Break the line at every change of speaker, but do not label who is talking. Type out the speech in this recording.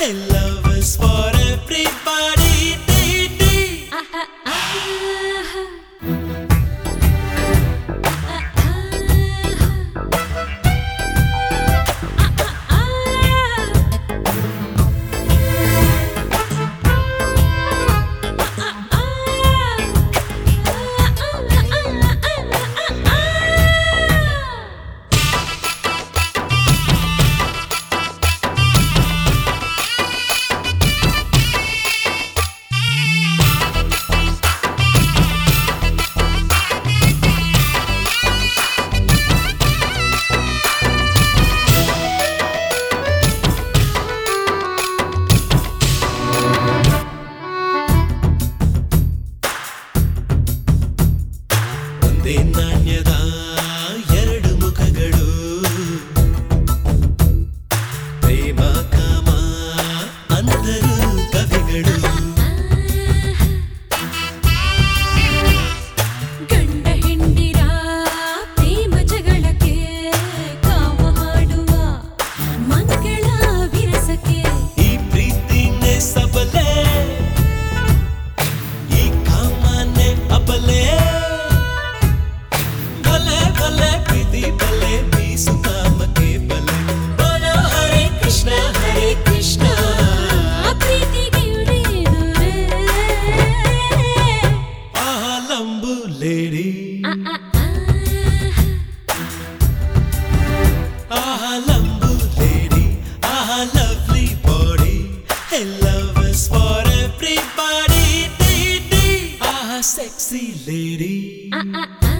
And love is for everybody. ಒಂದೇ ನಾಣ್ಯದ ಎರಡು ಮುಖಗಳು, ಪ್ರೇಮ ಕಾಮ ಅಂದರು ಕವಿಗಳು.
ಗಂಡ ಹೆಂಡಿರ ಪ್ರೇಮ ಜಗಳಕ್ಕೆ ಕಾಮ ಹಾಡುವ ಮಂಗಳ ವಿರಸಕ್ಕೆ.
ಈ ಪ್ರೀತಿನೇ ಸಬಲೆ, ಈ ಕಾಮನೆ ಅಬಲೆ. ಬಲೆ ಬಲೆ ಪ್ರೀತಿ ಬಲೆ, ಬೀಸು ಕಾಮಕ್ಕೆ ಬಲೆ. ಬೋಲೋ ಹರೇ ಕೃಷ್ಣ ಹರೇ ಕೃಷ್ಣ.
ಪ್ರೀತಿಗೆ ಉಳಿದುರೆ
ಆಹಾ ಲಂಬು ಲೇಡಿ, ಆಹಾ ಲಂಬು ಲೇಡಿ, ಆಹಾ lovely body. And love is for everybody. ಆಹಾ sexy lady.